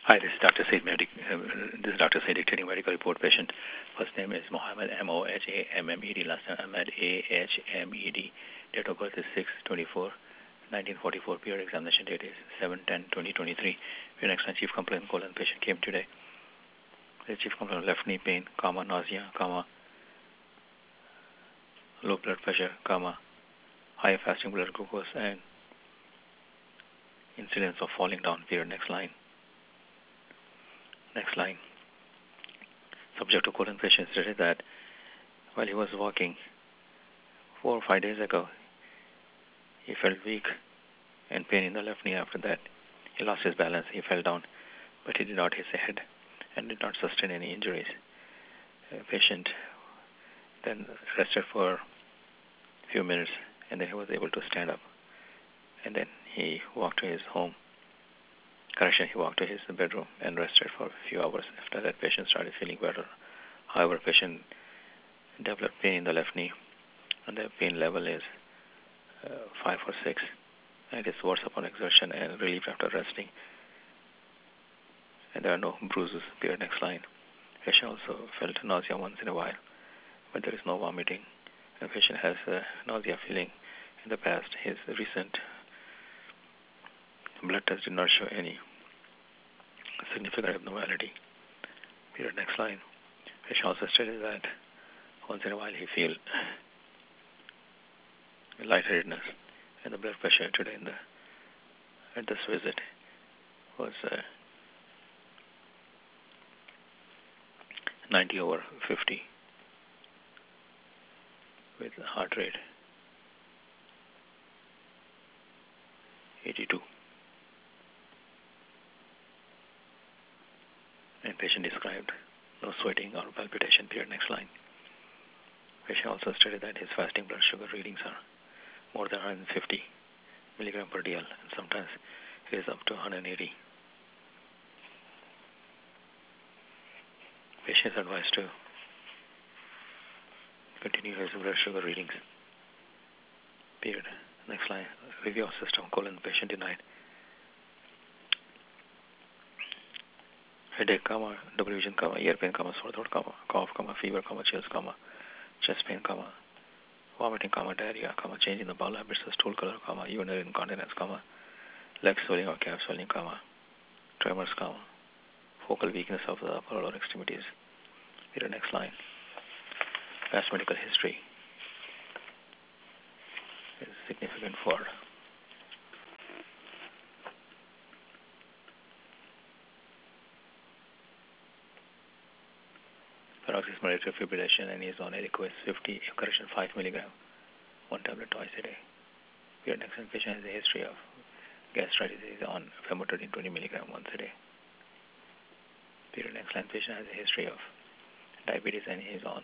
Hi, this is Dr. Said this is Dr. Said dictating medical report patient. First name is Mohammed Mohammed. Last name Ahmed Ahmed. Date of birth is 6/24/1944. Period examination date is 7/10/2023. Your next line chief complaint colon patient came today. The chief complaint left knee pain, nausea, low blood pressure, high fasting blood glucose, and incidence of falling down. Period. Next line. Next line. Subject to colon patient stated that while he was walking 4 or 5 days ago, he felt weak and pain in the left knee. After that, he lost his balance. He fell down, but he did not hit his head and did not sustain any injuries. The patient then rested for a few minutes, and then he was able to stand up. And then he walked to his home. He walked to his bedroom and rested for a few hours. After that, patient started feeling better. However, patient developed pain in the left knee, and the pain level is 5 or 6. And it is worse upon exertion and relief after resting. And there are no bruises. Period. Next line. Patient also felt nausea once in a while, but there is no vomiting. The patient has nausea feeling in the past. His recent blood test did not show any significant abnormality. Period. Next line. Patient also stated that once in a while he feel lightheadedness, and the blood pressure today at this visit was 90/50 with heart rate 82. And patient described no sweating or palpitation. Period. Next line. Patient also stated that his fasting blood sugar readings are more than 150 milligram per DL, and sometimes it is up to 180. Patient is advised to continue his blood sugar readings. Period. Next line. Review of system colon patient denied. Headache, double vision, ear pain, sore throat, cough, fever, chills, chest pain, vomiting, diarrhea, change in the bowel habits, stool color, urinary incontinence, leg swelling or calf swelling, tremors, focal weakness of the upper or lower extremities. Period. Next line. Past medical history is significant for paroxysmal atrial fibrillation, and is on Eliquis 5 milligram, 1 tablet twice a day. Period. Next line. Patient has a history of gastritis, is on famotidine 20 milligram once a day. Period. Next line. Patient has a history of diabetes and is on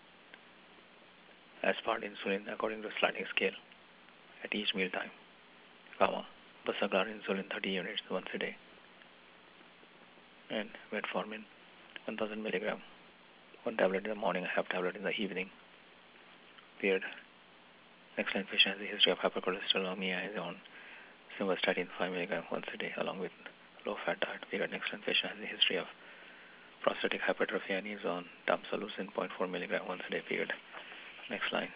aspart insulin according to sliding scale at each meal time, Basaglar insulin 30 units once a day, and metformin 1000 milligram, 1 tablet in the morning, half tablet in the evening. Period. Next line. Patient has a history of hypercholesterolemia, is on simvastatin 5 milligram once a day along with low fat diet. Period. Next line. Patient has a history of prostatic hypertrophy and is on tamsulosin 0.4 milligram once a day. Period. Next line.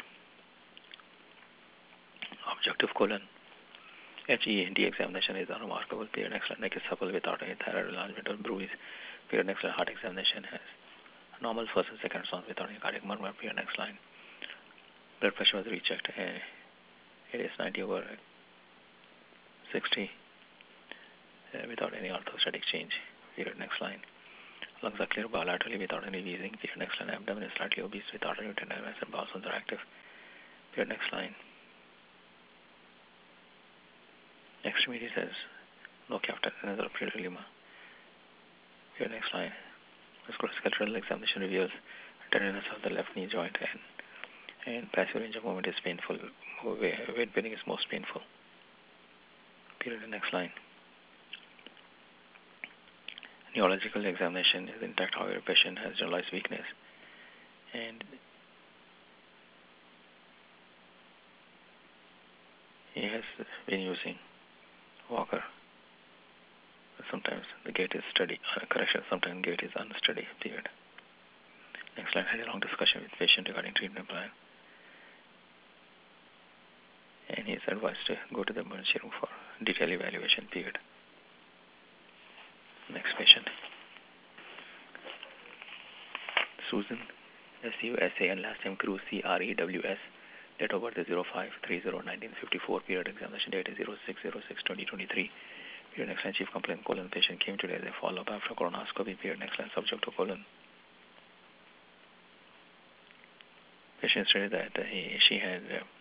Objective colon HENT examination is unremarkable. Period. Next line. Neck is supple without any thyroid enlargement or bruise. Period. Next line. Heart examination has normal first and second sound without any cardiac murmur. Period. Next line. Blood pressure was rechecked. It is 90/60 without any orthostatic change. Period. Next line. Lungs are clear bilaterally without any wheezing. Period. Next line. Abdomen is slightly obese without any tenderness and bowel sounds are active. Period. Next line. Extremity says no captain another predilema. Period. Next line. Musculoskeletal examination reveals tenderness of the left knee joint and passive range of movement is painful. Weight bearing is most painful. Period. Next line. Neurological examination is intact, however, patient has generalized weakness and he has been using walker Sometimes the gait is steady. Correction, sometimes gait is unsteady. Period. Next slide. Had a long discussion with patient regarding treatment plan. And he is advised to go to the emergency room for detailed evaluation. Period. Next patient. Susan, SUSAN, last name Crews, CREWS. Date of birth is 05/30/1954. Period. Examination date is 06/06/2023. Period. Next line. Chief complaint colon. Patient came today as a follow-up after colonoscopy. Period. Next line. Subject to colon. Patient stated that she had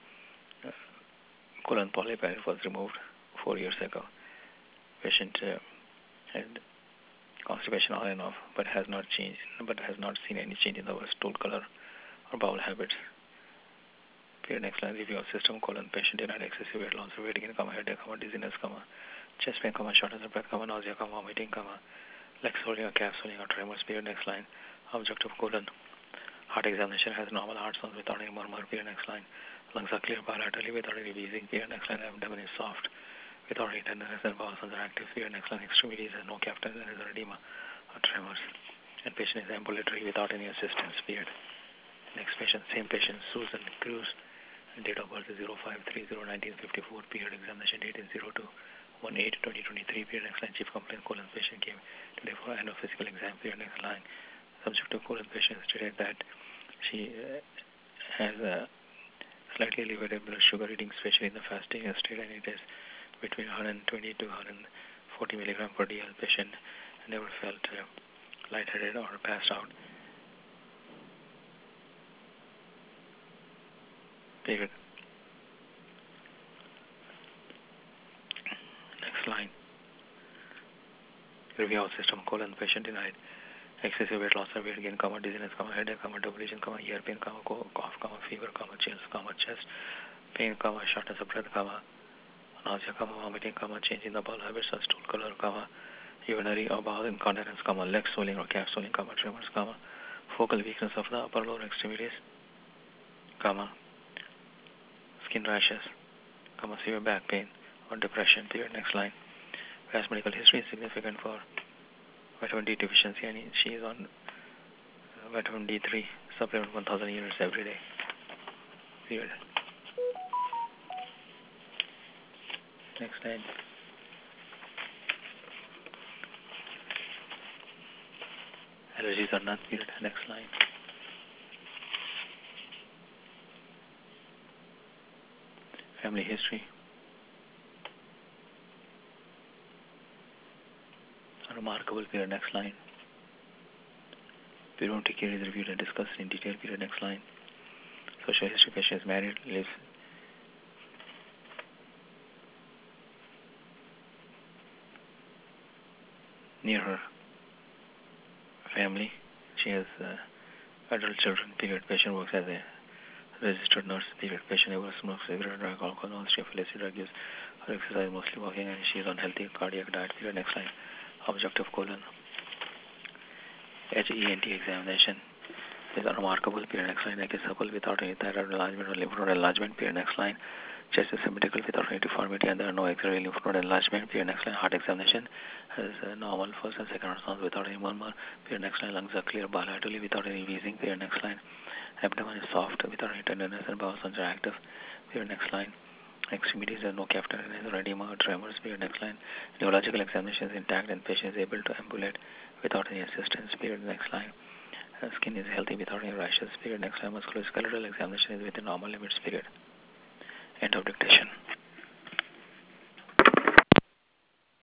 colon polyp and it was removed 4 years ago. Patient had constipation on and off, but has not seen any change in the stool color or bowel habits. Period. Next line. Review of system colon. Patient denied excessive weight loss, weight gain, headache, dizziness, chest pain, shortness of breath, nausea, vomiting, leg swelling or calf swelling or tremors. Period. Next line. Objective colon. Heart examination has normal heart sounds without any murmur. Period. Next line. Lungs are clear bilaterally without any wheezing. Period. Next line. Abdomen is soft without any tenderness and bowel sounds are active. Period. Next line. Extremities has no calf tenderness or edema or tremors. And patient is ambulatory without any assistance. Period. Next patient. Same patient. Susan Crews. Date of birth is 05/30/1954. Period. Examination date is 02/18/2023. Period. Next line. Chief complaint colon. Patient came today for annual physical exam. Period. Next line. Subject to colon. Patient stated that she has a slightly elevated blood sugar reading, especially in the fasting state, and it is between 120 to 140 milligram per dl. Patient never felt lightheaded or passed out. Period. Next line. Review of system colon. Patient denied excessive weight loss or weight gain, dizziness, headache, double vision, ear pain, cough, fever, chills, chest pain, shortness of breath, nausea, vomiting, change in the bowel habits or stool color, urinary or bowel incontinence, leg swelling or calf swelling, tremors, focal weakness of the upper lower extremities, skin rashes, severe back pain or depression. Period. Next line. Past medical history is significant for vitamin D deficiency, and she is on vitamin D3 supplement 1000 units every day. Period. Next line. Allergies are none. Period. Next line. Family history. Remarkable. Period. Next line. Periodic care is reviewed and discussed in detail. Period. Next line. Social history. Patient is married, lives near her family. She has adult children. Period. Patient works as a registered nurse. Period. Patient never smokes cigarette, drug, alcohol, no history of illicit drug use, her exercise mostly walking, and she is on healthy cardiac diet. Period. Next line. Objective colon. HENT examination is a remarkable. Period. Next line. Neck is supple without any thyroid enlargement or lymph node enlargement. Period. Next line. Chest is symmetrical without any deformity, and there are no axillary lymph node enlargement. Period. Next line. Heart examination has normal first and second heart sounds without any murmur. Period. Next line. Lungs are clear bilaterally without any wheezing. Period. Next line. Abdomen is soft without any tenderness and bowel sounds are active. Period. Next line. Extremities have no calf tenderness or edema or tremors. Period. Next line. Neurological examination is intact and patient is able to ambulate without any assistance. Period. Next line. Skin is healthy without any rashes. Period. Next line. Musculoskeletal examination is within normal limits. Period. End of dictation.